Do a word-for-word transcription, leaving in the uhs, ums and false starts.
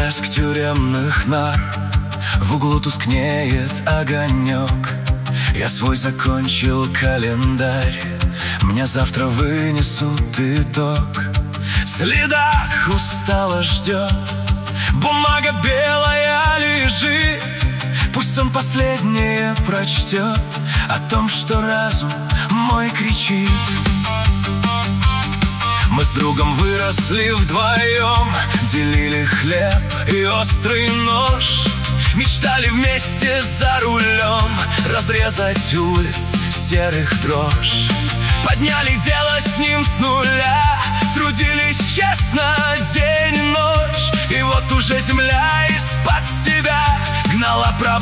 Блеск тюремных нар, в углу тускнеет огонек. Я свой закончил календарь, мне завтра вынесут итог. Следак устало ждет, бумага белая лежит. Пусть он последнее прочтет о том, что разум мой кричит. Мы с другом выросли вдвоем, делили хлеб и острый нож. Мечтали вместе за рулем разрезать улиц серых дрожь. Подняли дело с ним с нуля, трудились честно день и ночь. И вот уже земля из-под себя гнала проблемы.